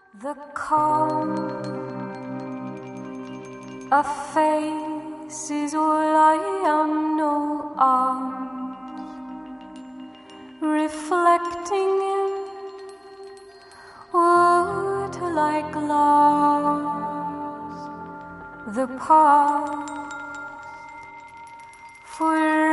The calm of faces lie on no arms, reflecting in water like glass. The past forever